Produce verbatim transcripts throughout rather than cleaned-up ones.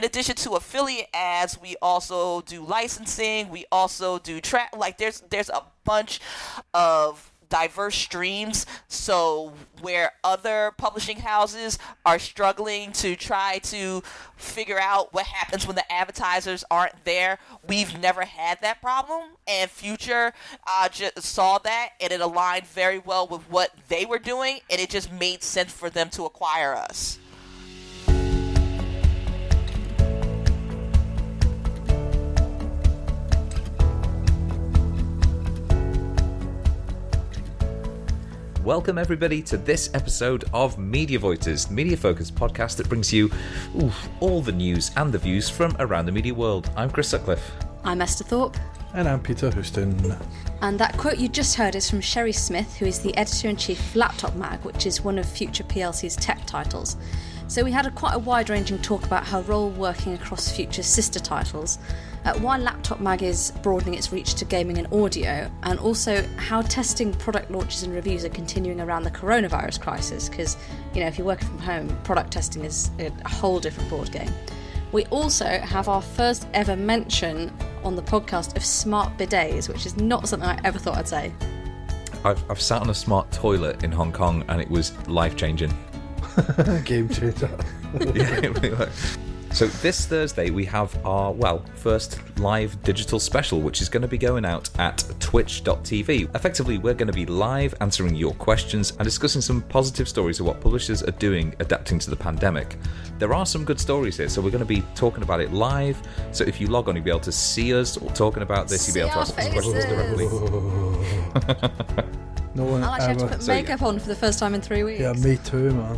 in addition to affiliate ads, we also do licensing. We also do track. Like there's there's a bunch of diverse streams. So where other publishing houses are struggling to try to figure out what happens when the advertisers aren't there, we've never had that problem. And Future uh, just saw that, and it aligned very well with what they were doing, and it just made sense for them to acquire us. Welcome everybody to this episode of Media Voices, media focused podcast that brings you oof, all the news and the views from around the media world. I'm Chris Sutcliffe. I'm Esther Thorpe. And I'm Peter Houston. And that quote you just heard is from Sherry Smith, who is the editor-in-chief of Laptop Mag, which is one of Future P L C's tech titles. So we had a quite a wide-ranging talk about her role working across Future's sister titles, uh, why Laptop Mag is broadening its reach to gaming and audio, and also how testing product launches and reviews are continuing around the coronavirus crisis, because, you know, if you're working from home, product testing is a whole different ballgame. We also have our first ever mention on the podcast of smart bidets, which is not something I ever thought I'd say. I've, I've sat on a smart toilet in Hong Kong and it was life-changing. Game changer. Yeah, it really was. So this Thursday we have our, well, first live digital special, which is going to be going out at twitch dot t v. Effectively, we're going to be live answering your questions and discussing some positive stories of what publishers are doing adapting to the pandemic. There are some good stories here, so we're going to be talking about it live. So if you log on, you'll be able to see us talking about this. You'll be able to ask us questions directly. No one I'll actually have to put So, makeup yeah. on for the first time in three weeks. Yeah, me too, man.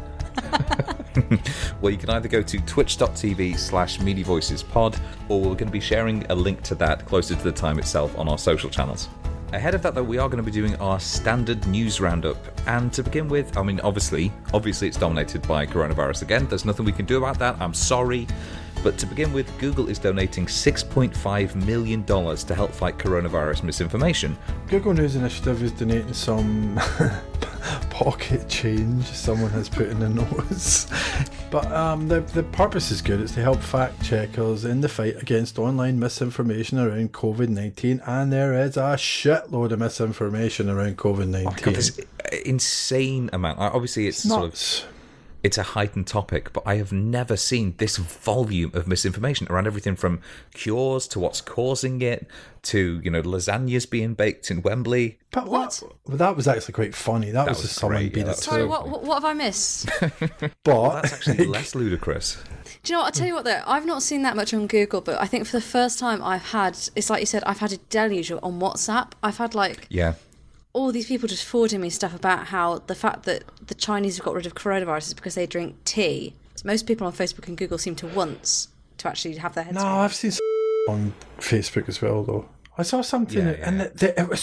Well, you can either go to twitch dot t v slash media voices pod, or we're going to be sharing a link to that closer to the time itself on our social channels. Ahead of that, though, we are going to be doing our standard news roundup. And to begin with, I mean, obviously, obviously it's dominated by coronavirus again. There's nothing we can do about that. I'm sorry. But to begin with, Google is donating six point five million dollars to help fight coronavirus misinformation. Google News Initiative is donating some pocket change someone has put in the notes. But um, the, the purpose is good. It's to help fact checkers in the fight against online misinformation around covid nineteen. And there is a shitload of misinformation around covid nineteen. Oh, God, there's insane amount. Obviously, it's, It's sort of... nuts. It's a heightened topic, but I have never seen this volume of misinformation around everything from cures to what's causing it to, you know, lasagnas being baked in Wembley. But What? what? Well, that was actually quite funny. That, That was was just someone great, being yeah, a that was Sorry, so what, what what have I missed? But Well, that's actually less ludicrous. Do you know what? I'll tell you what though, I've not seen that much on Google, but I think for the first time I've had, it's like you said, I've had a deluge on WhatsApp. I've had like Yeah. all these people just forwarding me stuff about how the fact that the Chinese have got rid of coronavirus is because they drink tea. So most people on Facebook and Google seem to want to actually have their heads No, screwed. I've seen on Facebook as well, though. I saw something, Yeah, and yeah. it, the, it was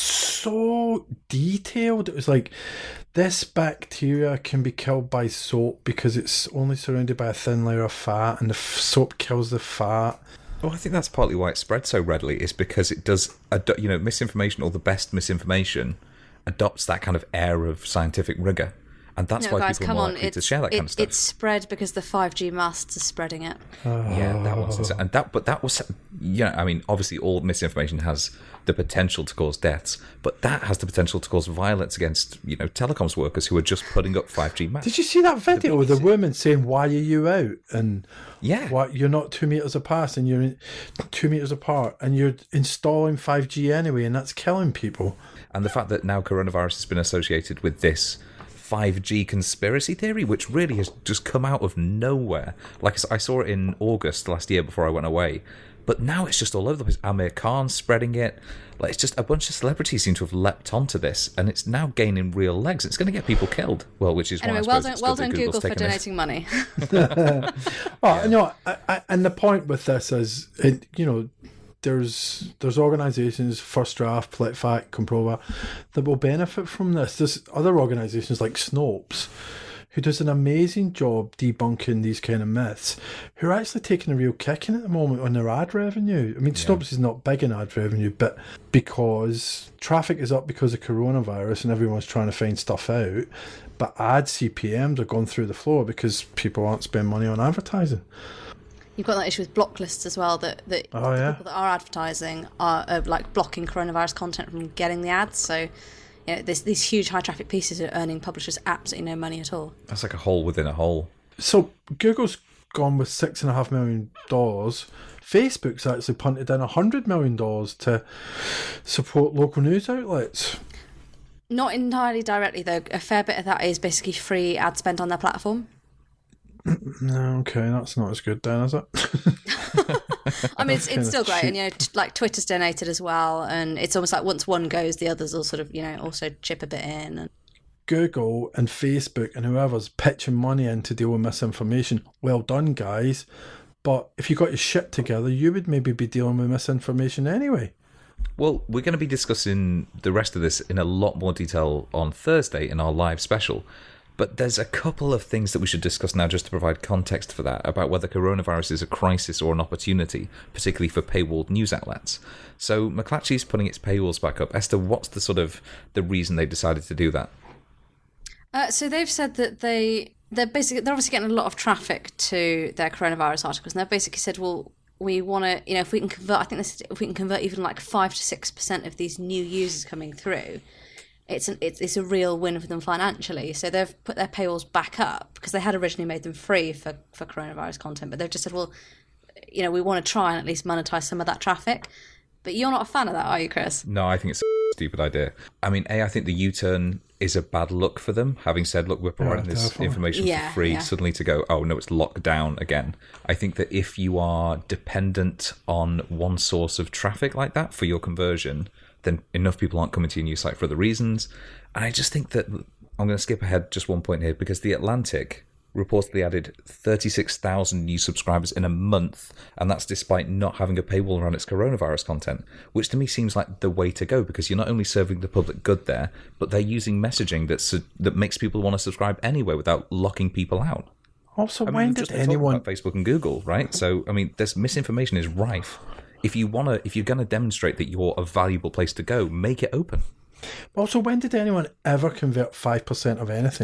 so detailed. It was like, this bacteria can be killed by soap because it's only surrounded by a thin layer of fat, and the f- soap kills the fat. Well, I think that's partly why it spread so readily, is because it does, ado- you know, misinformation, or the best misinformation, adopts that kind of air of scientific rigour. And that's No, why guys, people come are more on. likely It's, to share that it, kind of stuff. it's spread because the five G masts are spreading it. Yeah, that was insane. And that, but that was, yeah, I mean, obviously all misinformation has the potential to cause deaths, but that has the potential to cause violence against, you know, telecoms workers who are just putting up five G masts. Did you see that video with the woman saying, "Why are you out?" And Yeah. what, you're not two meters apart, and you're in, two meters apart, and you're installing five G anyway, and that's killing people. And the fact that now coronavirus has been associated with this five G conspiracy theory, which really has just come out of nowhere. Like I saw it in August last year before I went away, but now it's just all over the place. Amir Khan spreading it. Like, it's just a bunch of celebrities seem to have leapt onto this, and it's now gaining real legs. It's going to get people killed. Well, which is Anyway, why I well suppose done, it's well good that done Google's Google for taken it. donating money. Oh, no, I, I, and the point with this is, it, you know, there's there's organisations, First Draft, PolitiFact, Comprova, that will benefit from this. There's other organisations like Snopes, who does an amazing job debunking these kind of myths, who are actually taking a real kicking at the moment on their ad revenue. I mean, Yeah. Snopes is not big in ad revenue, but because traffic is up because of coronavirus and everyone's trying to find stuff out, but ad C P Ms are going through the floor because people aren't spending money on advertising. You've got that issue with block lists as well, that, that Oh, the yeah. people that are advertising are uh, like blocking coronavirus content from getting the ads. So, you know, this, these huge high traffic pieces are earning publishers absolutely no money at all. That's like a hole within a hole. So Google's gone with six and a half million dollars. Facebook's actually punted in a hundred million dollars to support local news outlets. Not entirely directly, though. A fair bit of that is basically free ad spend on their platform. No, okay, that's not as good then, is it? I mean, it's, it's kinda still great, cheap. and you know, t- like Twitter's donated as well, and it's almost like once one goes, the others will sort of, you know, also chip a bit in. And Google and Facebook and whoever's pitching money in to deal with misinformation. Well done, guys. But if you got your shit together, you would maybe be dealing with misinformation anyway. Well, we're going to be discussing the rest of this in a lot more detail on Thursday in our live special. But there's a couple of things that we should discuss now just to provide context for that, about whether coronavirus is a crisis or an opportunity, particularly for paywalled news outlets. So McClatchy's putting its paywalls back up. Esther, what's the sort of the reason they decided to do that? Uh, so they've said that they they're basically they're obviously getting a lot of traffic to their coronavirus articles, and they've basically said, well, we want to, you know, if we can convert, I think this, if we can convert even like five to six percent of these new users coming through, it's an it's, it's a real win for them financially. So they've put their paywalls back up because they had originally made them free for for coronavirus content, but they've just said, well, you know, we want to try and at least monetize some of that traffic. But you're not a fan of that, are you, Chris? No, I think it's a stupid idea. I mean, A, I think the U-turn is a bad look for them, having said, look, we're providing Yeah, this definitely. information Yeah, for free, yeah. suddenly to go, oh, no, it's locked down again. I think that if you are dependent on one source of traffic like that for your conversion, then enough people aren't coming to your news site for other reasons. And I just think that, I'm going to skip ahead just one point here, because The Atlantic reportedly added thirty-six thousand new subscribers in a month, and that's despite not having a paywall around its coronavirus content, which to me seems like the way to go, because you're not only serving the public good there, but they're using messaging that's that makes people want to subscribe anyway without locking people out. Also, I mean, when we've did just been talking anyone... about Facebook and Google, right? So, I mean, this misinformation is rife. If you want to, if you're going to demonstrate that you're a valuable place to go, make it open. Also, when did anyone ever convert five percent of anything?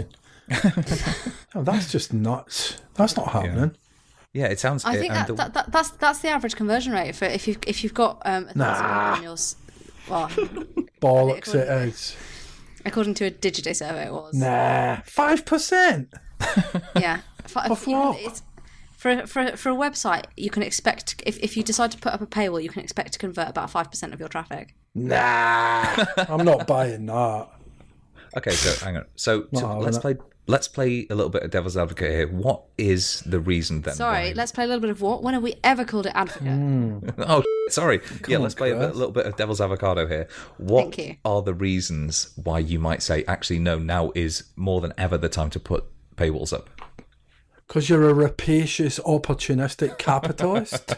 Oh, that's just nuts. That's not happening. Yeah, it sounds. I think and that, the- that, that that's that's the average conversion rate for if you if you've got um a thousand Nah. on your s- well, Bollocks according- it is. according to a Digiday survey, it was Nah. five percent? yeah. Fi- Of you know, what? it's- For, for, for a website, you can expect, if, if you decide to put up a paywall, you can expect to convert about five percent of your traffic. Nah. I'm not buying that. Okay, so hang on. So, so Not let's having play. Let's play a little bit of devil's advocate here. What is the reason then? Sorry, why- let's play a little bit of what? When have we ever called it advocate? Oh, sorry. yeah, on, let's play a bit, Chris. little bit of devil's avocado here. What Thank you. are the reasons why you might say, actually, no, now is more than ever the time to put paywalls up? Because you're a rapacious, opportunistic capitalist.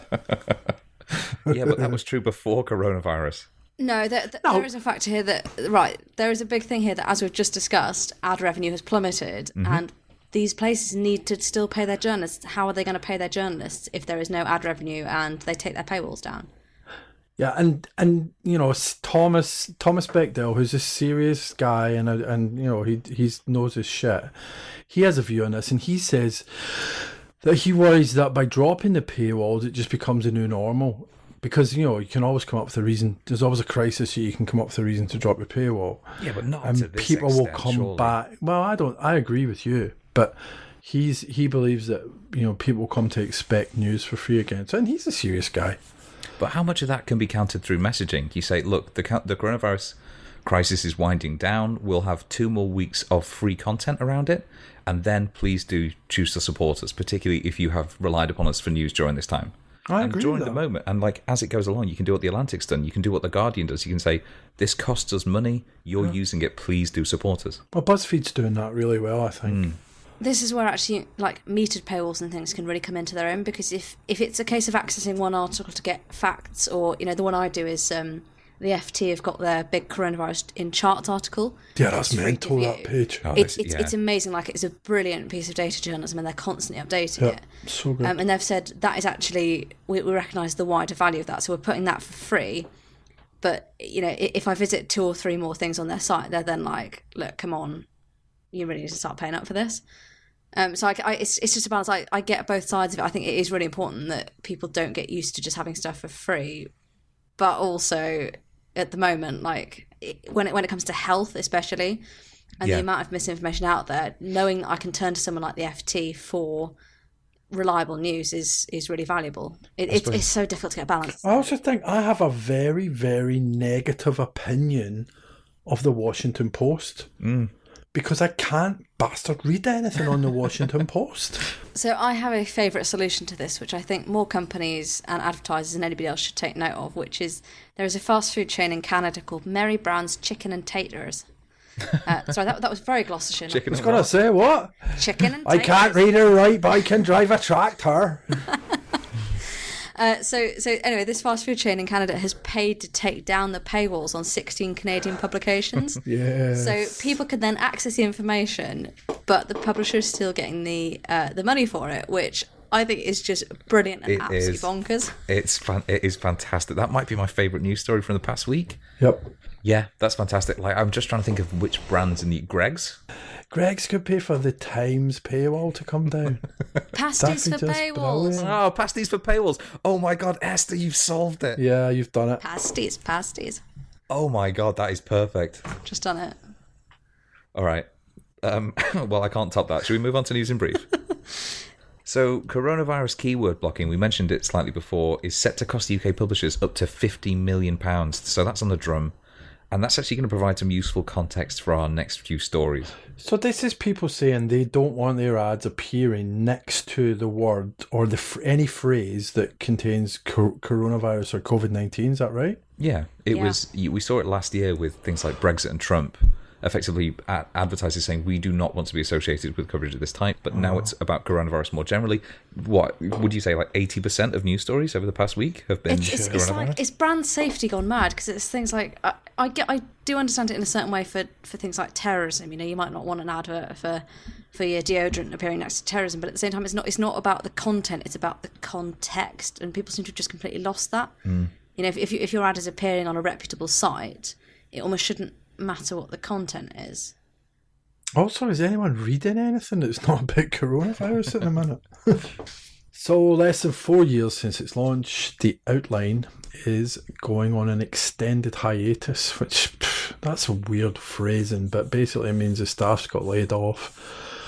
Yeah, but that was true before coronavirus. No, there, there, No. there is a factor here that, right, there is a big thing here that, as we've just discussed, ad revenue has plummeted, Mm-hmm. and these places need to still pay their journalists. How are they going to pay their journalists if there is no ad revenue and they take their paywalls down? Yeah, and and you know s- Thomas Thomas Bechdel, who's a serious guy, and a, and you know he he knows his shit. He has a view on this, and he says that he worries that by dropping the paywalls, it just becomes a new normal. Because you know you can always come up with a reason. There's always a crisis, so you can come up with a reason to drop your paywall. Yeah, but not and to this people will extent, come surely. back. Well, I don't. I agree with you, but he's he believes that you know people come to expect news for free again. So, and he's a serious guy. But how much of that can be countered through messaging? You say, look, the co- the coronavirus crisis is winding down. We'll have two more weeks of free content around it. And then please do choose to support us, particularly if you have relied upon us for news during this time. I and agree during with the that. moment, and like as it goes along, you can do what the Atlantic's done. You can do what the Guardian does. You can say, this costs us money. You're using it. Please do support us. Well, BuzzFeed's doing that really well, I think. This is where actually like metered paywalls and things can really come into their own, because if if it's a case of accessing one article to get facts, or you know the one I do is um, the F T have got their big coronavirus in charts article. Yeah, that's It's free mental, to that view. page. Oh, It's this- it's, yeah. it's amazing. Like it's a brilliant piece of data journalism, and they're constantly updating Yeah, it. so good. Um, and they've said that is actually we, we recognise the wider value of that, so we're putting that for free. But you know, i- if I visit two or three more things on their site, they're then like, look, come on, you really need to start paying up for this. Um, so I, I, it's it's just a balance. I, I get both sides of it. I think it is really important that people don't get used to just having stuff for free, but also at the moment, like it, when it when it comes to health, especially, and Yeah. the amount of misinformation out there, knowing that I can turn to someone like the F T for reliable news is is really valuable. It, it's it's so difficult to get a balance. I also think I have a very, very negative opinion of the Washington Post because I can't bastard read anything on the Washington Post. So I have a favourite solution to this, which I think more companies and advertisers and anybody else should take note of, which is there is a fast food chain in Canada called Mary Brown's Chicken and Taters. Uh, sorry, that, that was very Gloucestershire. not- Chicken I was and going to what? say, what? Chicken and I taters. can't read or write, but I can drive a tractor. Uh, so, so anyway, this fast food chain in Canada has paid to take down the paywalls on sixteen Canadian publications. Yeah. So people can then access the information, but the publisher is still getting the uh, the money for it, which I think is just brilliant and It absolutely is. bonkers. It's fan- it is fantastic. That might be my favourite news story from the past week. Yep. Yeah, that's fantastic. Like, I'm just trying to think of which brands in the Greg's. Greg's could pay for the Times paywall to come down. Pasties for That'd be just paywalls. brilliant. Oh, pasties for paywalls. Oh my God, Esther, you've solved it. Yeah, you've done it. Pasties, pasties. Oh my God, that is perfect. Just done it. All right. Um, well, I can't top that. Should we move on to news in brief? So, coronavirus keyword blocking, we mentioned it slightly before, is set to cost U K publishers up to fifty million pounds. So that's on the drum. And that's actually going to provide some useful context for our next few stories. So this is people saying they don't want their ads appearing next to the word or the f- any phrase that contains co- coronavirus or COVID nineteen. Is that right? Yeah, it Yeah. was. We saw it last year with things like Brexit and Trump. Effectively, a- advertisers saying we do not want to be associated with coverage of this type. But now it's about coronavirus more generally. What would you say? Like eighty percent of news stories over the past week have been It's, it's, it's coronavirus. like it's brand safety gone mad because it's things like I, I get I do understand it in a certain way for, for things like terrorism. You know, you might not want an advert for for your deodorant appearing next to terrorism, but at the same time, it's not it's not about the content; it's about the context, and people seem to have just completely lost that. Mm. You know, if if, you, if your ad is appearing on a reputable site, it almost shouldn't matter what the content is. Also, is anyone reading anything that's not about coronavirus at the minute? So, less than four years since its launch, the Outline is going on an extended hiatus, which pff, that's a weird phrasing, but basically it means the staff's got laid off.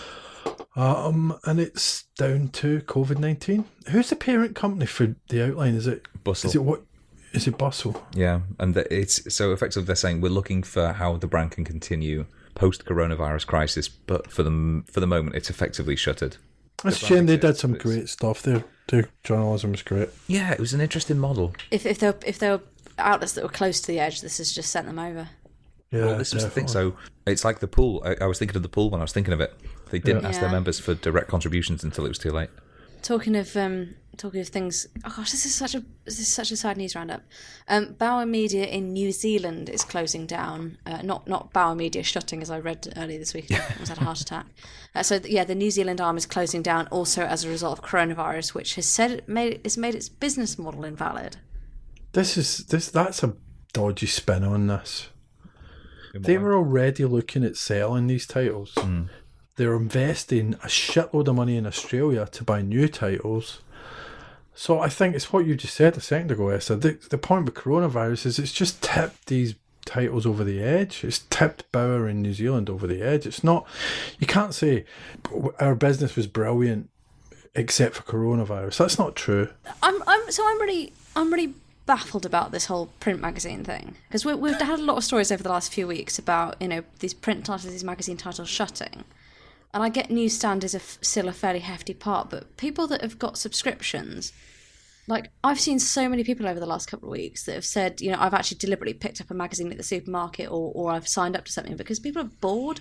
Um, and it's down to COVID nineteen. Who's the parent company for the Outline? Is it Bustle. Is it what? Is it Bustle? Yeah, and the, it's so effectively they're saying we're looking for how the brand can continue post coronavirus crisis, but for the for the moment, it's effectively shuttered. It's a brand shame they did exists, some but it's- great stuff. Their their journalism was great. Yeah, it was an interesting model. If if there if there were outlets that were close to the edge, this has just sent them over. Yeah, Well, this was the thing. definitely. So it's like the pool. I, I was thinking of the pool when I was thinking of it. They didn't Yeah. ask their Yeah. members for direct contributions until it was too late. Talking of um, talking of things, oh gosh, this is such a this is such a sad news roundup. Um, Bauer Media in New Zealand is closing down. Uh, not not Bauer Media shutting, as I read earlier this week. I almost had a heart attack. Uh, so yeah, the New Zealand arm is closing down also as a result of coronavirus, which has said it made it's made its business model invalid. This is this. That's a dodgy spin on this. They were already looking at selling these titles. They're investing a shitload of money in Australia to buy new titles. So I think it's what you just said a second ago, Esther. The, the point with coronavirus is it's just tipped these titles over the edge. It's tipped Bauer in New Zealand over the edge. It's not, you can't say our business was brilliant except for coronavirus. That's not true. I'm I'm so I'm really I'm really baffled about this whole print magazine thing because we, we've had a lot of stories over the last few weeks about you know these print titles, these magazine titles shutting, and I get newsstand is a f- still a fairly hefty part, but people that have got subscriptions, like I've seen so many people over the last couple of weeks that have said you know I've actually deliberately picked up a magazine at the supermarket or or I've signed up to something because people are bored.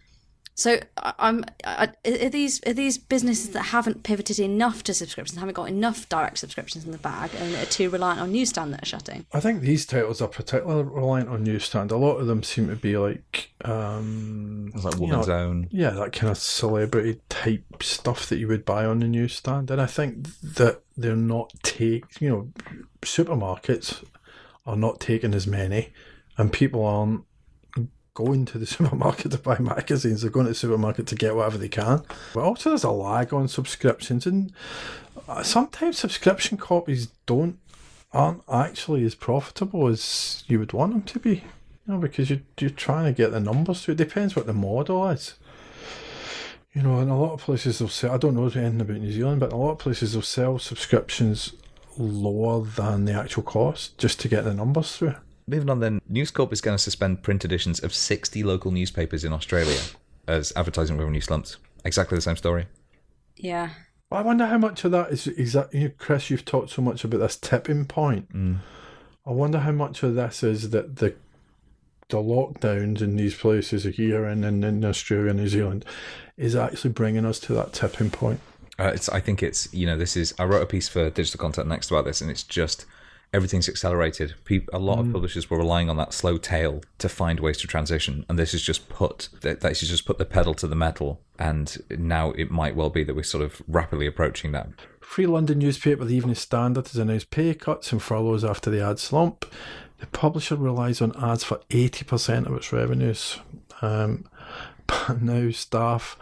So I- I'm I, are these are these businesses that haven't pivoted enough to subscriptions, haven't got enough direct subscriptions in the bag, and are too reliant on newsstand that are shutting? I think these titles are particularly reliant on newsstand. A lot of them seem to be like, um, It's like you Woman's know, Own. yeah, that kind of celebrity type stuff that you would buy on the newsstand. And I think that they're not take, you know, supermarkets are not taking as many, and people aren't going to the supermarket to buy magazines. They're going to the supermarket to get whatever they can. But also there's a lag on subscriptions, and sometimes subscription copies don't aren't actually as profitable as you would want them to be. You know, because you're, you're trying to get the numbers through. It depends what the model is. You know, in a lot of places they'll sell, I don't know anything about New Zealand, but in a lot of places they'll sell subscriptions lower than the actual cost just to get the numbers through. Moving on then, News Corp is going to suspend print editions of sixty local newspapers in Australia as advertising revenue slumps. Exactly the same story. Yeah. Well, I wonder how much of that is, is that, you know, Chris, you've talked so much about this tipping point. Mm. I wonder how much of this is that the the lockdowns in these places here and in, in Australia and New Zealand is actually bringing us to that tipping point. Uh, it's, I think it's, you know, this is, I wrote a piece for Digital Content Next about this, and it's just, everything's accelerated. People, a lot mm. of publishers were relying on that slow tail to find ways to transition, and this has just put, this has just put the pedal to the metal, and now it might well be that we're sort of rapidly approaching that. Free London newspaper, The Evening Standard, has announced pay cuts and furloughs after the ad slump. The publisher relies on ads for eighty percent of its revenues. Um, but now staff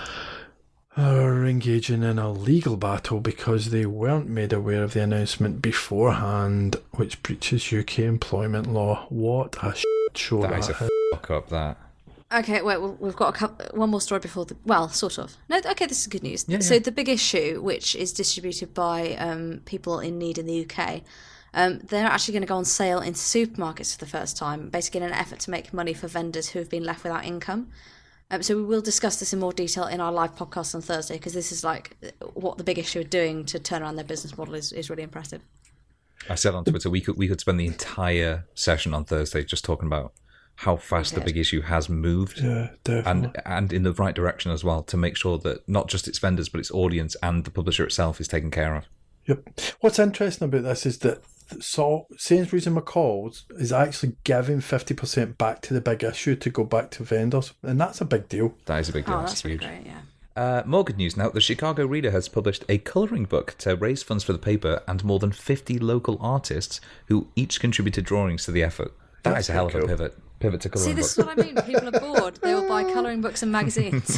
are engaging in a legal battle because they weren't made aware of the announcement beforehand, which breaches U K employment law. What a shit show that, that is. is. A fuck up, that. Okay, wait, we've got a couple, one more story before the... Well, sort of. No, okay, this is good news. Yeah, so yeah. the big issue, which is distributed by um, people in need in the U K... Um, they're actually going to go on sale in supermarkets for the first time, basically in an effort to make money for vendors who have been left without income. Um, so we will discuss this in more detail in our live podcast on Thursday, because this is like what the big issue are doing to turn around their business model is, is really impressive. I said on Twitter we could we could spend the entire session on Thursday just talking about how fast the big issue has moved, yeah, definitely. and and in the right direction as well, to make sure that not just its vendors but its audience and the publisher itself is taken care of. Yep. What's interesting about this is that So Sainsbury's and McCall's is actually giving fifty percent back to the big issue to go back to vendors, and that's a big deal. That is a big deal. Oh, that's, that's huge. really great, yeah. Uh, more good news now. The Chicago Reader has published a colouring book to raise funds for the paper and more than fifty local artists who each contributed drawings to the effort. That That's is a hell of cool. a pivot. Pivot to colouring See, this book. is what I mean. People are bored. They will buy colouring books and magazines.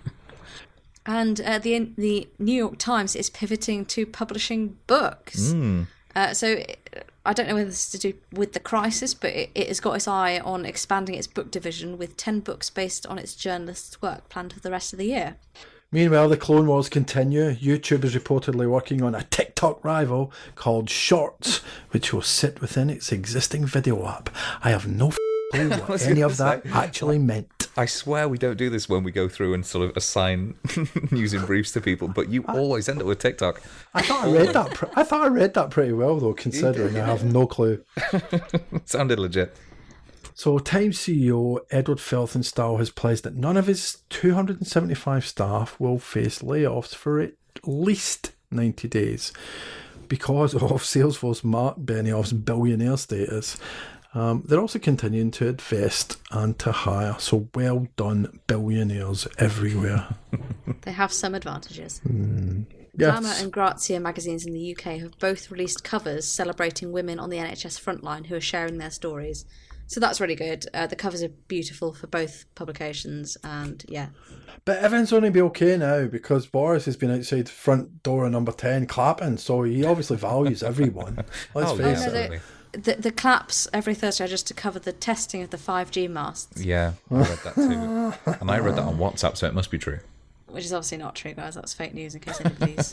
And uh, the the New York Times is pivoting to publishing books. Mm. Uh, so I don't know whether this is to do with the crisis, but it, it has got its eye on expanding its book division with ten books based on its journalists' work planned for the rest of the year. Meanwhile, the Clone Wars continue. YouTube is reportedly working on a TikTok rival called Shorts, which will sit within its existing video app. I have no clue what any of that say, actually meant. I swear we don't do this when we go through and sort of assign news and briefs to people, but you always end up with TikTok. I thought I read that. Pre- I thought I read that pretty well, though, considering I have no clue. Sounded legit. So, Times C E O Edward Felsenstahl has pledged that none of his two hundred seventy-five staff will face layoffs for at least ninety days because of Salesforce Mark Benioff's billionaire status. Um, they're also continuing to invest and to hire. So, well done, billionaires everywhere. They have some advantages. Mm. Yes. Glamour and Grazia magazines in the U K have both released covers celebrating women on the N H S frontline who are sharing their stories. So that's really good. Uh, the covers are beautiful for both publications, and yeah. But everything's only be okay now because Boris has been outside front door of number ten clapping, so he obviously values everyone. Let's Oh, face Oh, no, it. the, the, the claps every Thursday are just to cover the testing of the five G masts, Yeah, I read that too. And I read that on WhatsApp, so it must be true. which is obviously not true, guys. That's fake news in case anybody's...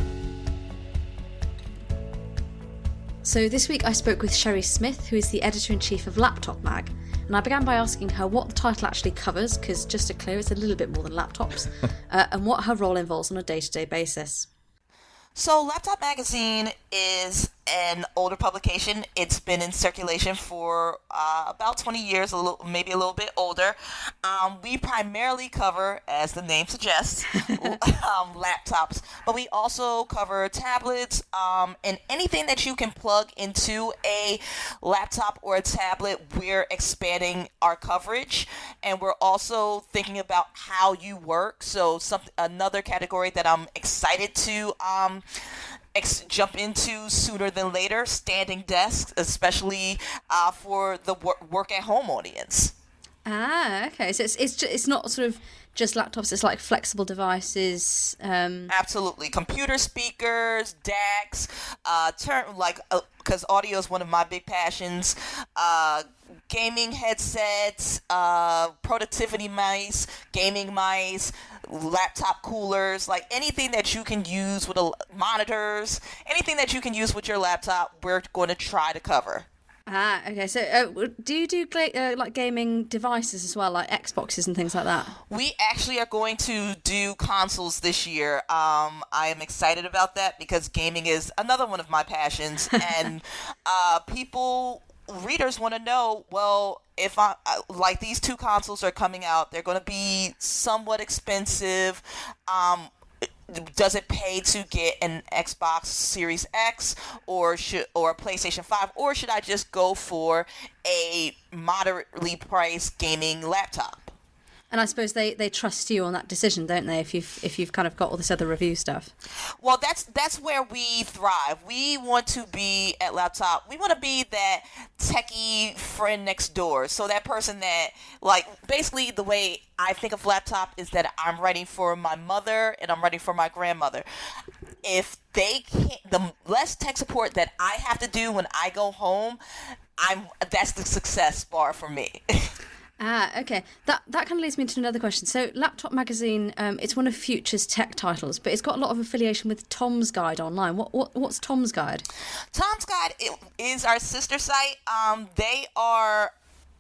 So this week I spoke with Sherry Smith, who is the editor-in-chief of Laptop Mag, and I began by asking her what the title actually covers, because just to clear, it's a little bit more than laptops, uh, and what her role involves on a day-to-day basis. So Laptop Magazine is an older publication. It's been in circulation for uh, about twenty years, a little, maybe a little bit older. Um, we primarily cover, as the name suggests, um, laptops, but we also cover tablets um, and anything that you can plug into a laptop or a tablet. We're expanding our coverage, and we're also thinking about how you work. So some, another category that I'm excited to um, Ex- jump into sooner than later, standing desks, especially uh, for the wor- work at home audience. Ah, okay. So it's it's ju- it's not sort of just laptops. It's like flexible devices. Um... Absolutely, computer speakers, D A Cs, uh, turn like because uh, audio is one of my big passions. Uh, gaming headsets, uh, productivity mice, gaming mice, laptop coolers, like anything that you can use with a monitors, anything that you can use with your laptop. We're going to try to cover. Ah, okay. So, uh, do you do gla- uh, like gaming devices as well, like Xboxes and things like that? We actually are going to do consoles this year. Um, I am excited about that because gaming is another one of my passions, and uh, people, readers want to know. Well, if I like these two consoles are coming out, they're going to be somewhat expensive. Um, Does it pay to get an Xbox Series X or should or a PlayStation five, or should I just go for a moderately priced gaming laptop? And I suppose they, they trust you on that decision, don't they? If you've if you've kind of got all this other review stuff. Well, that's that's where we thrive. We want to be at Laptop. We want to be that techie friend next door. So that person that, like, basically the way I think of Laptop is that I'm writing for my mother and I'm writing for my grandmother. If they can't, the less tech support that I have to do when I go home, I'm that's the success bar for me. Ah, okay. That that kind of leads me to another question. So, Laptop Magazine, um, it's one of Future's tech titles, but it's got a lot of affiliation with Tom's Guide online. What what what's Tom's Guide? Tom's Guide is our sister site. Um, they are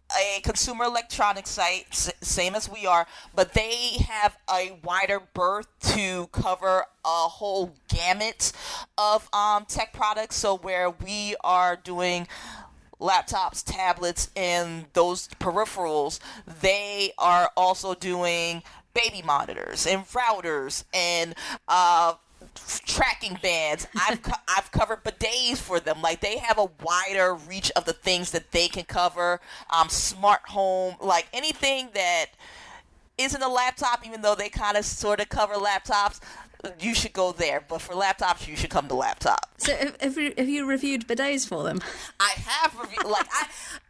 a consumer electronics site, s- same as we are, but they have a wider berth to cover a whole gamut of um, tech products. So, where we are doing laptops, tablets, and those peripherals, they are also doing baby monitors and routers and uh, tracking bands. I've co- I've covered bidets for them. Like, they have a wider reach of the things that they can cover. Um, smart home, like anything that isn't a laptop, even though they kind of sort of cover laptops, you should go there. But for laptops, you should come to Laptop. So, have, have, you, have you reviewed bidets for them? I have reviewed, like, I,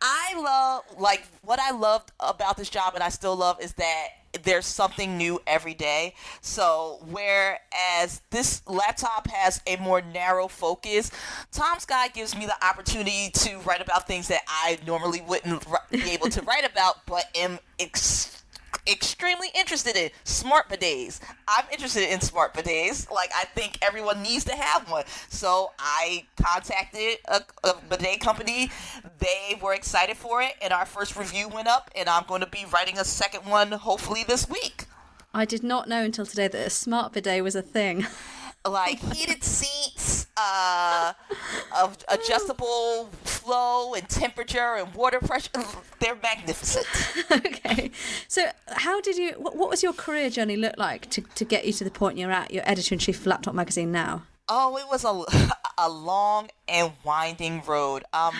I love, like, what I loved about this job, and I still love, is that there's something new every day. So, whereas this laptop has a more narrow focus, Tom's Guide gives me the opportunity to write about things that I normally wouldn't be able to write about, but am ex- extremely interested in. Smart bidets. I'm interested in smart bidets. Like, I think everyone needs to have one. So I contacted a, a bidet company. They were excited for it, and our first review went up, and I'm going to be writing a second one hopefully this week. I did not know until today that a smart bidet was a thing. Like heated seats, uh, of adjustable flow and temperature and water pressure. They're magnificent. Okay. So how did you, what, what was your career journey look like to, to get you to the point you're at, you're editor-in-chief for Laptop Magazine now? Oh, it was a, a long and winding road. Um,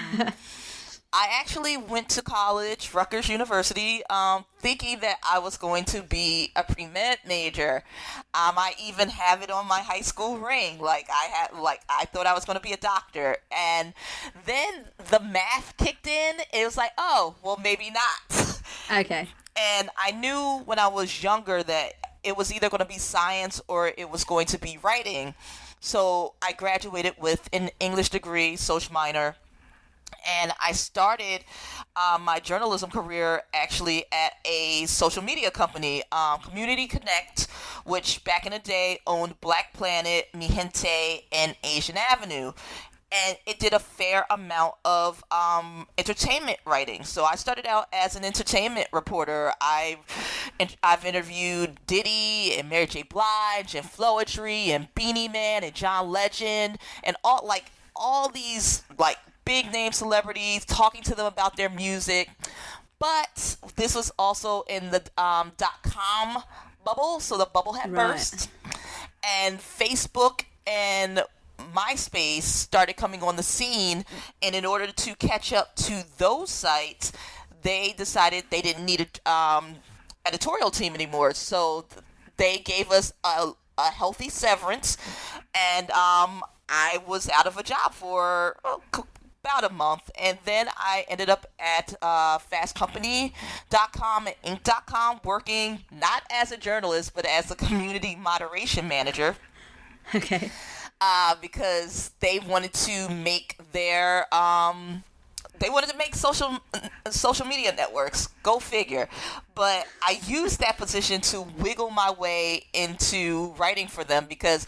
I actually went to college, Rutgers University, um, thinking that I was going to be a pre-med major. Um, I even have it on my high school ring. Like I had, like I thought I was going to be a doctor, and then the math kicked in. It was like, oh, well, maybe not. Okay. And I knew when I was younger that it was either going to be science or it was going to be writing. So I graduated with an English degree, social minor. And I started um, my journalism career actually at a social media company, um, Community Connect, which back in the day owned Black Planet, Mi Gente, and Asian Avenue. And it did a fair amount of um, entertainment writing. So I started out as an entertainment reporter. I, I've interviewed Diddy and Mary J. Blige and Floetry and Beanie Man and John Legend and all like all these like big name celebrities, talking to them about their music. But this was also in the um, dot-com bubble, so the bubble had Right. burst. And Facebook and MySpace started coming on the scene, and in order to catch up to those sites, they decided they didn't need an um, editorial team anymore. So th- they gave us a, a healthy severance, and um, I was out of a job for a c- about a month, and then I ended up at uh, fast company dot com and inc dot com working not as a journalist but as a community moderation manager. Okay. Uh, because they wanted to make their um, they wanted to make social social media networks. Go figure. But I used that position to wiggle my way into writing for them because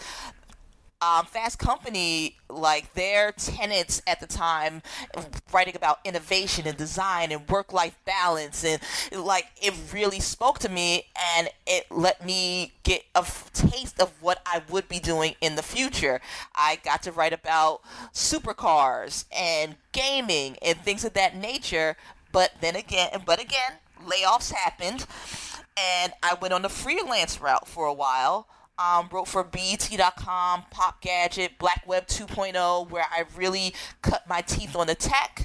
Um, Fast Company, like their tenets at the time, writing about innovation and design and work-life balance, and like it really spoke to me, and it let me get a f- taste of what I would be doing in the future. I got to write about supercars and gaming and things of that nature, but then again, but again, layoffs happened, and I went on the freelance route for a while. Um, wrote for B E T dot com, Pop Gadget, Black Web two point oh, where I really cut my teeth on the tech.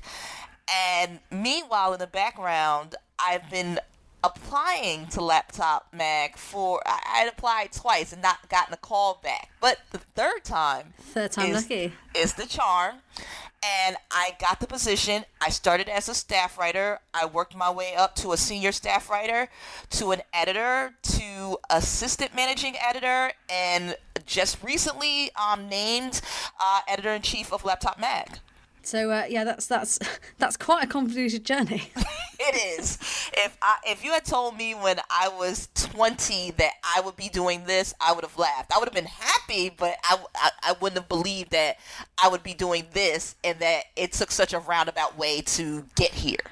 And meanwhile, in the background, I've been applying to Laptop Mag for, I had applied twice and not gotten a call back. But the third time, third time is, lucky, is the charm. And I got the position. I started as a staff writer. I worked my way up to a senior staff writer, to an editor, to assistant managing editor, and just recently um, named uh, editor-in-chief of Laptop Mag. So uh, yeah, that's that's that's quite a convoluted journey. It is. If I if you had told me when I was twenty that I would be doing this, I would have laughed. I would have been happy, but I, I, I wouldn't have believed that I would be doing this and that it took such a roundabout way to get here.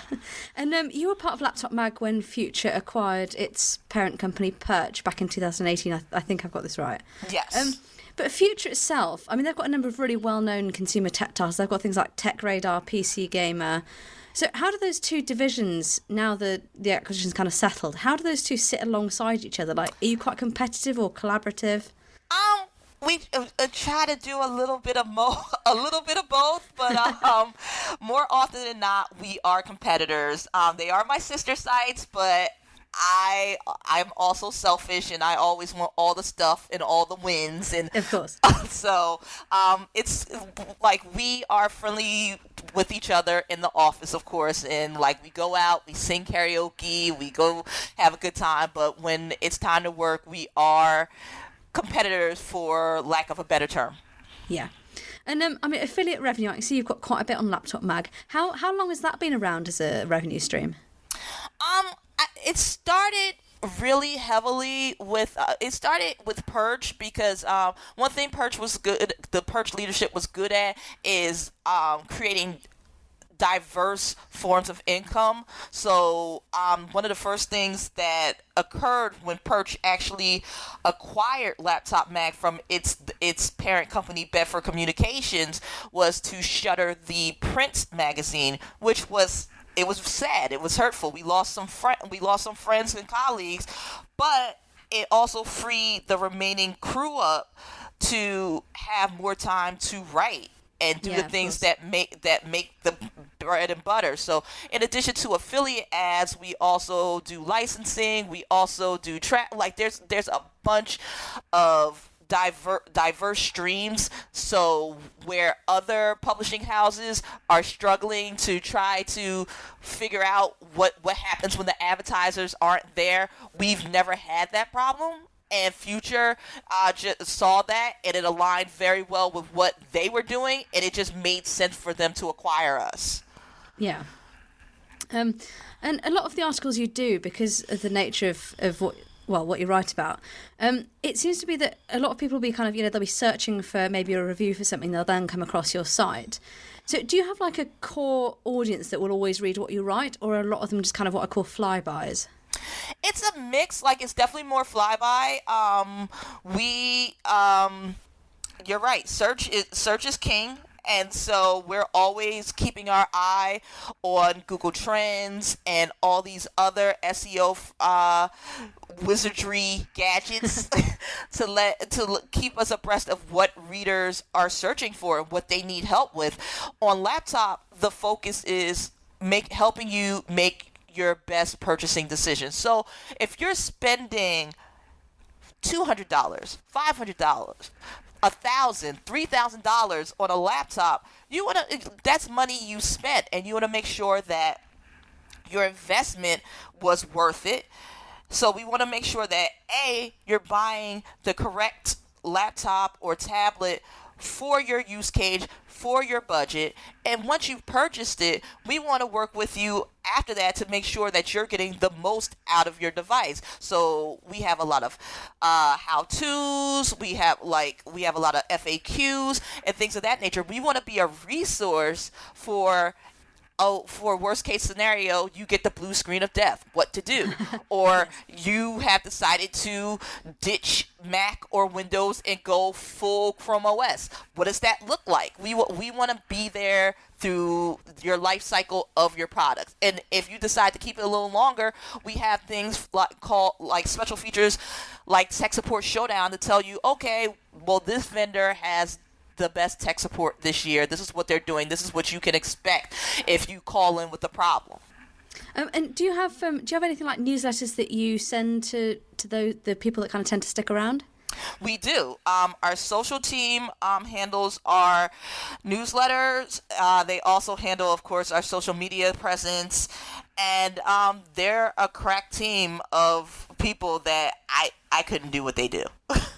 And um, you were part of Laptop Mag when Future acquired its parent company Perch back in two thousand eighteen. I, th- I think I've got this right. Yes. Um, But Future itself, I mean, they've got a number of really well-known consumer tech titles. They've got things like Tech Radar, P C Gamer. So how do those two divisions, now the, the acquisition's kind of settled, how do those two sit alongside each other? Like, are you quite competitive or collaborative? Um, we uh, uh, try to do a little bit of mo- a little bit of both, but um, more often than not, we are competitors. Um, they are my sister sites, but I I'm also selfish, and I always want all the stuff and all the wins, and of course. So um, it's like we are friendly with each other in the office, of course, and like we go out, we sing karaoke, we go have a good time. But when it's time to work, we are competitors, for lack of a better term. Yeah. And um, I mean, affiliate revenue. I can see you've got quite a bit on Laptop Mag. How how long has that been around as a revenue stream? Um. It started really heavily with uh, it started with Perch, because um, one thing Perch was good the Perch leadership was good at is um, creating diverse forms of income. So um, one of the first things that occurred when Perch actually acquired Laptop Mag from its its parent company Bedford Communications was to shutter the print magazine, which was It was sad. It was hurtful. We lost some friend. We lost some friends and colleagues, but it also freed the remaining crew up to have more time to write and do Yeah, the things course. that make that make the bread and butter. So, in addition to affiliate ads, we also do licensing. We also do track. Like there's there's a bunch of Diver, diverse streams, so where other publishing houses are struggling to try to figure out what, what happens when the advertisers aren't there, we've never had that problem. And Future uh, just saw that, and it aligned very well with what they were doing, and it just made sense for them to acquire us. Yeah. Um, and a lot of the articles you do, because of the nature of, of what well, what you write about, um, it seems to be that a lot of people will be kind of, you know, they'll be searching for maybe a review for something, they'll then come across your site. So do you have like a core audience that will always read what you write, or are a lot of them just kind of what I call flybys? It's a mix. Like, it's definitely more flyby. Um, we, um, you're right. Search is, search is king. And so we're always keeping our eye on Google Trends and all these other S E O uh, wizardry gadgets to let to l- keep us abreast of what readers are searching for and what they need help with. On laptop, the focus is make helping you make your best purchasing decisions. So if you're spending two hundred dollars, five hundred dollars, a thousand, three thousand dollars on a laptop, you want to. That's money you spent, and you want to make sure that your investment was worth it. So we want to make sure that A, you're buying the correct laptop or tablet for your use case, for your budget, and once you've purchased it, we want to work with you after that to make sure that you're getting the most out of your device. So we have a lot of uh, how-tos, we have like we have a lot of F A Qs and things of that nature. We want to be a resource for oh, for worst case scenario, you get the blue screen of death, what to do. Or you have decided to ditch Mac or Windows and go full Chrome O S. What does that look like? We, we want to be there through your life cycle of your products. And if you decide to keep it a little longer, we have things like called like special features like Tech Support Showdown to tell you, okay, well, this vendor has the best tech support this year. This is what they're doing. This is what you can expect if you call in with a problem. Um, and do you have um, do you have anything like newsletters that you send to to the the people that kind of tend to stick around? We do. Um, our social team um, handles our newsletters. Uh, they also handle, of course, our social media presence. And um, they're a crack team of people that I, I couldn't do what they do.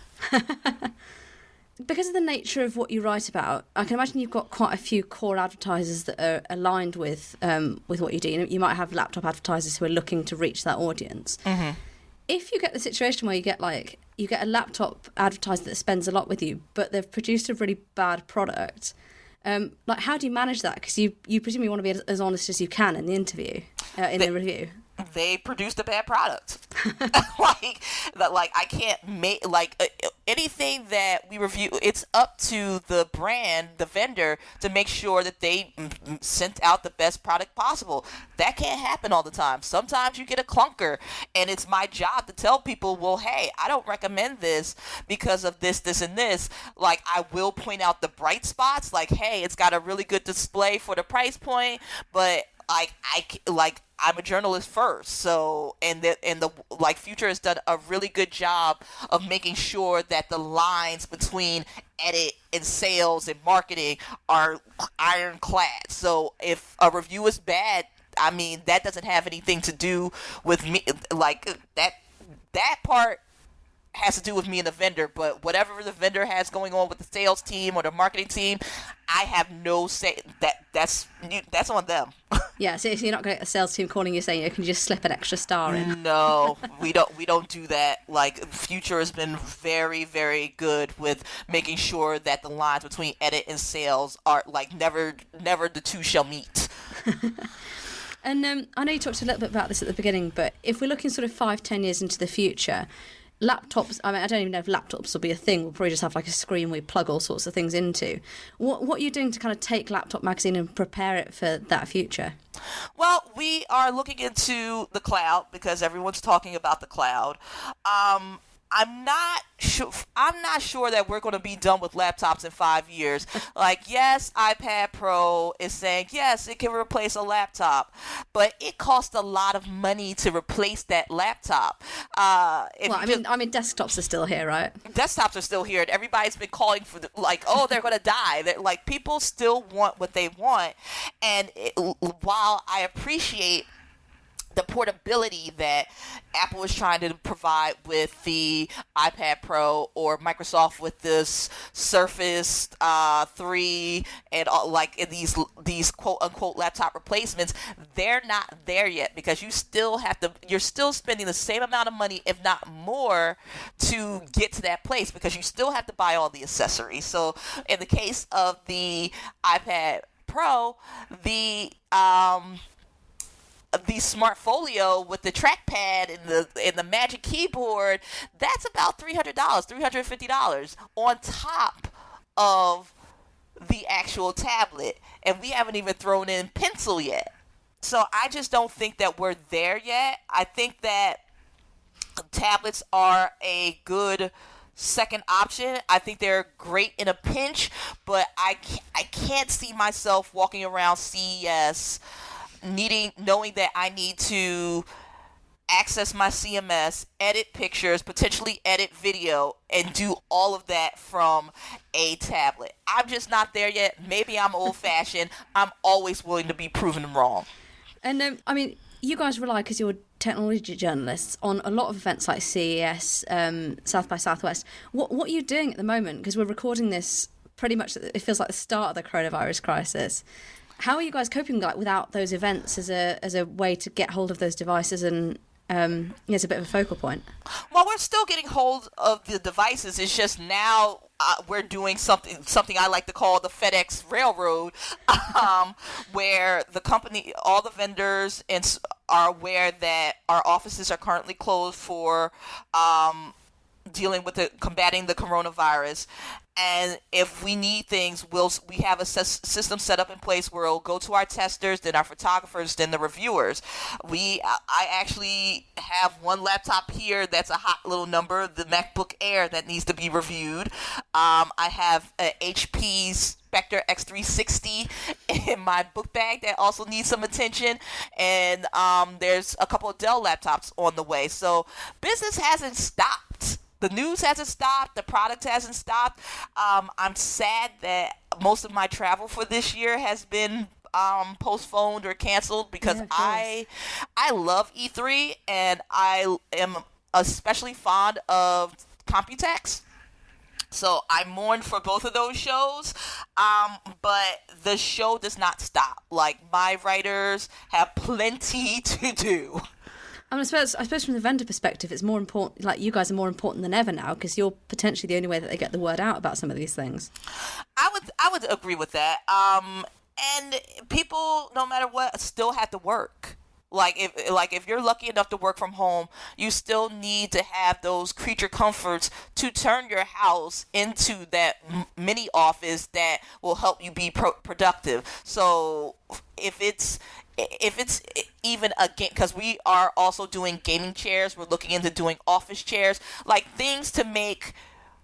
Because of the nature of what you write about, I can imagine you've got quite a few core advertisers that are aligned with um, with what you do. You know, you might have laptop advertisers who are looking to reach that audience. Mm-hmm. If you get the situation where you get like you get a laptop advertiser that spends a lot with you, but they've produced a really bad product, um, like how do you manage that? Because you you presumably want to be as, as honest as you can in the interview, uh, in they, the review. They produced a bad product. like, like I can't make like uh, anything that we review. It's up to the brand, the vendor, to make sure that they m- sent out the best product possible. That can't happen all the time. Sometimes you get a clunker, and it's my job to tell people, well, hey, I don't recommend this because of this, this, and this. Like, I will point out the bright spots. Like, hey, it's got a really good display for the price point, but like I like. I'm a journalist first, so and the and the like Future has done a really good job of making sure that the lines between edit and sales and marketing are ironclad. So if a review is bad, I mean that doesn't have anything to do with me. Like that that part has to do with me and the vendor, but whatever the vendor has going on with the sales team or the marketing team, I have no say. That that's that's on them. Yeah, so you're not going to get a sales team calling you saying you can just slip an extra star in. No, we don't. We don't do that. Like Future has been very, very good with making sure that the lines between edit and sales are like never, never the two shall meet. And um, I know you talked a little bit about this at the beginning, but if we're looking sort of five, ten years into the future, laptops, I mean, I don't even know if laptops will be a thing. We'll probably just have like a screen we plug all sorts of things into. What what are you doing to kind of take Laptop Magazine and prepare it for that future? Well, we are looking into the cloud because everyone's talking about the cloud. Um, I'm not sure. I'm not sure that we're going to be done with laptops in five years. Like, yes, iPad Pro is saying yes, it can replace a laptop, but it costs a lot of money to replace that laptop. Uh, well, I mean, just, I mean, desktops are still here, right? Desktops are still here, and everybody's been calling for the, like, oh, they're going to die. They're, like, people still want what they want, and it, while I appreciate the portability that Apple is trying to provide with the iPad Pro or Microsoft with this Surface uh, three and all, like in these these quote unquote laptop replacements, they're not there yet because you still have to you're still spending the same amount of money, if not more, to get to that place because you still have to buy all the accessories. So in the case of the iPad Pro, the um the Smart Folio with the trackpad and the and the Magic Keyboard, that's about three hundred dollars, three hundred fifty dollars on top of the actual tablet. And we haven't even thrown in Pencil yet. So I just don't think that we're there yet. I think that tablets are a good second option. I think they're great in a pinch, but I can't, I can't see myself walking around C E S needing knowing that I need to access my C M S, edit pictures, potentially edit video, and do all of that from a tablet. I'm just not there yet. Maybe I'm old-fashioned. I'm always willing to be proven wrong. And um, I mean, you guys rely, because you're technology journalists, on a lot of events like C E S, um, South by Southwest. What what are you doing at the moment? Because we're recording this pretty much, it feels like the start of the coronavirus crisis. How are you guys coping, like, without those events as a as a way to get hold of those devices and um, as a bit of a focal point? Well, we're still getting hold of the devices. It's just now uh, we're doing something something I like to call the FedEx Railroad, um, where the company, all the vendors, and are aware that our offices are currently closed for um, dealing with the combating the coronavirus. And if we need things, we'll we have a ses- system set up in place where it'll go to our testers, then our photographers, then the reviewers. We I actually have one laptop here that's a hot little number, the MacBook Air, that needs to be reviewed. Um, I have a H P's Spectre X three sixty in my book bag that also needs some attention, and um, there's a couple of Dell laptops on the way. So business hasn't stopped. The news hasn't stopped. The product hasn't stopped. Um, I'm sad that most of my travel for this year has been um, postponed or canceled because yeah, I I love E three, and I am especially fond of Computex. So I mourn for both of those shows, um, but the show does not stop. Like, my writers have plenty to do. I, mean, I suppose, I suppose from the vendor perspective, it's more important, like, you guys are more important than ever now, because you're potentially the only way that they get the word out about some of these things. I would I would agree with that. Um, and people, no matter what, still have to work. Like if like if you're lucky enough to work from home, you still need to have those creature comforts to turn your house into that m- mini office that will help you be pro- productive. So if it's if it's even a game, because we are also doing gaming chairs, we're looking into doing office chairs, like things to make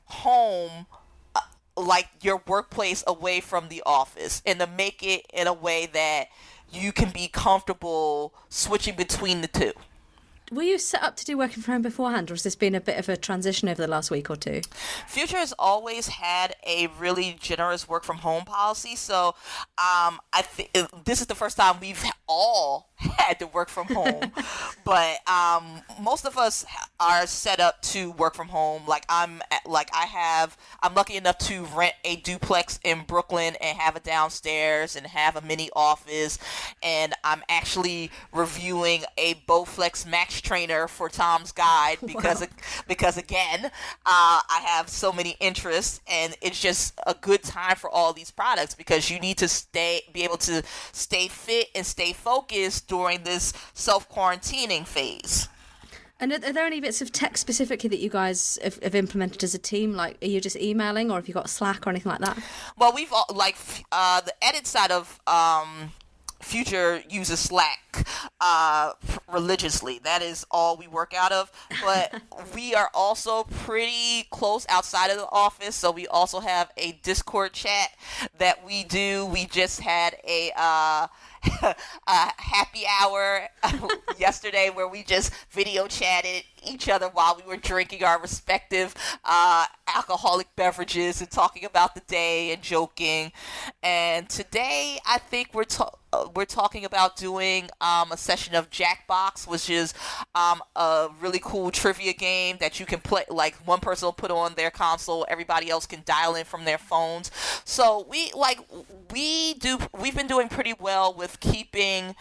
home uh, like your workplace away from the office, and to make it in a way that you can be comfortable switching between the two. Were you set up to do working from home beforehand, or has this been a bit of a transition over the last week or two? Future has always had a really generous work from home policy, so um, I think this is the first time we've all had to work from home. But um, most of us are set up to work from home. Like I'm, like I have, I'm lucky enough to rent a duplex in Brooklyn and have a downstairs and have a mini office, and I'm actually reviewing a Bowflex Max trainer for Tom's Guide because wow. because again uh, I have so many interests, and it's just a good time for all these products because you need to stay be able to stay fit and stay focused during this self-quarantining phase. And are there any bits of tech specifically that you guys have, have implemented as a team? Like, are you just emailing, or have you got Slack or anything like that? Well, we've all, like uh, the edit side of um Future uses Slack uh, religiously. That is all we work out of. But we are also pretty close outside of the office, so we also have a Discord chat that we do. We just had a uh, a happy hour yesterday where we just video chatted each other while we were drinking our respective uh, alcoholic beverages and talking about the day and joking. And today, I think we're ta- uh, we're talking about doing um, a session of Jackbox, which is um, a really cool trivia game that you can play. Like, one person will put on their console, everybody else can dial in from their phones. So we like we do. We've been doing pretty well with keeping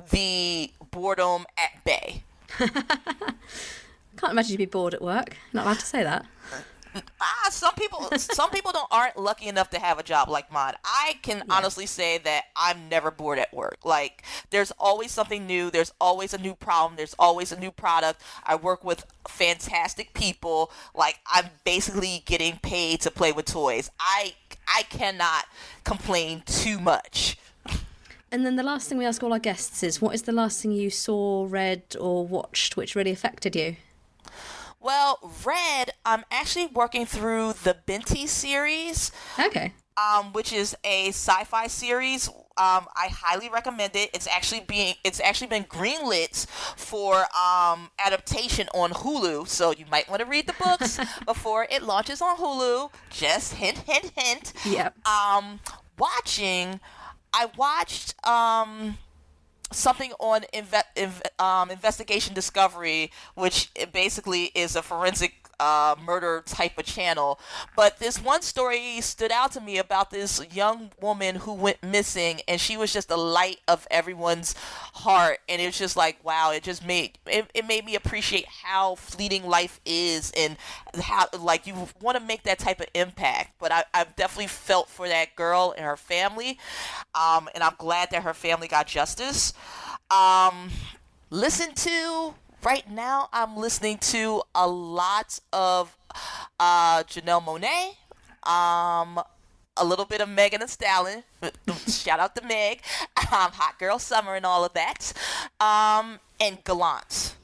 the boredom at bay. Can't imagine you'd be bored at work. Not allowed to say that. Ah, some people, some people don't aren't lucky enough to have a job like mine. I can yeah. honestly say that I'm never bored at work. Like, there's always something new. There's always a new problem. There's always a new product. I work with fantastic people. Like, I'm basically getting paid to play with toys. I I cannot complain too much. And then the last thing we ask all our guests is, what is the last thing you saw, read, or watched which really affected you? Well, Red, I'm actually working through the Binti series. Okay. Um, which is a sci-fi series um, I highly recommend it. It's actually being it's actually been greenlit for um, adaptation on Hulu, so you might want to read the books before it launches on Hulu. Just hint, hint, hint. Yep. Um, watching, I watched um. something on Inve- Inve- um, Investigation Discovery, which basically is a forensic uh, murder type of channel. But this one story stood out to me about this young woman who went missing, and she was just the light of everyone's heart. And it was just like, wow, it just made it, it made me appreciate how fleeting life is, and how, like, you want to make that type of impact. But I, I've definitely felt for that girl and her family, um, and I'm glad that her family got justice. Um, listen to right now. I'm listening to a lot of uh, Janelle Monáe, um, a little bit of Megan Thee Stallion. Shout out to Meg, um, Hot Girl Summer, and all of that, um, and Gallant.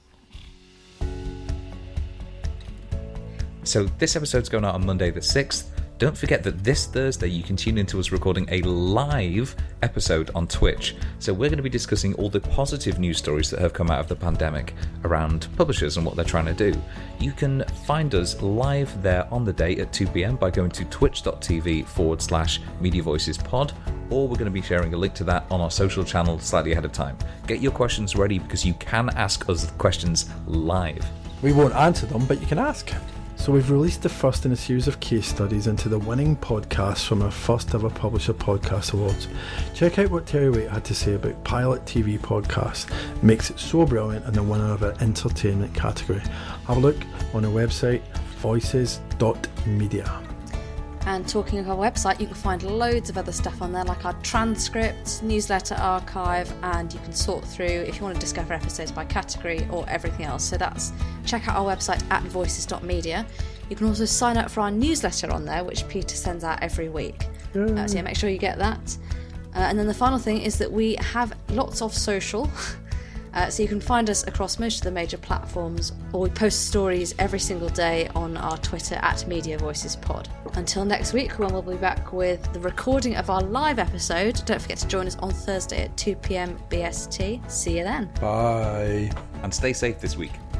So this episode's going out on Monday the sixth. Don't forget that this Thursday you can tune into us recording a live episode on Twitch. So we're going to be discussing all the positive news stories that have come out of the pandemic around publishers and what they're trying to do. You can find us live there on the day at two p.m. by going to twitch.tv forward slash Media Voices pod, or we're going to be sharing a link to that on our social channel slightly ahead of time. Get your questions ready because you can ask us questions live. We won't answer them, but you can ask. So we've released the first in a series of case studies into the winning podcasts from our first ever Publisher Podcast Awards. Check out what Terry Waite had to say about Pilot T V Podcast. It makes it so brilliant and the winner of our entertainment category. Have a look on our website, voices dot media. And talking of our website, you can find loads of other stuff on there, like our transcripts, newsletter archive, and you can sort through if you want to discover episodes by category or everything else. So that's check out our website at voices dot media. You can also sign up for our newsletter on there, which Peter sends out every week. Uh, so yeah, make sure you get that. Uh, and then the final thing is that we have lots of social. Uh, so you can find us across most of the major platforms, or we post stories every single day on our Twitter at Media Voices Pod. Until next week, when we'll be back with the recording of our live episode. Don't forget to join us on Thursday at two p.m. B S T. See you then. Bye. And stay safe this week.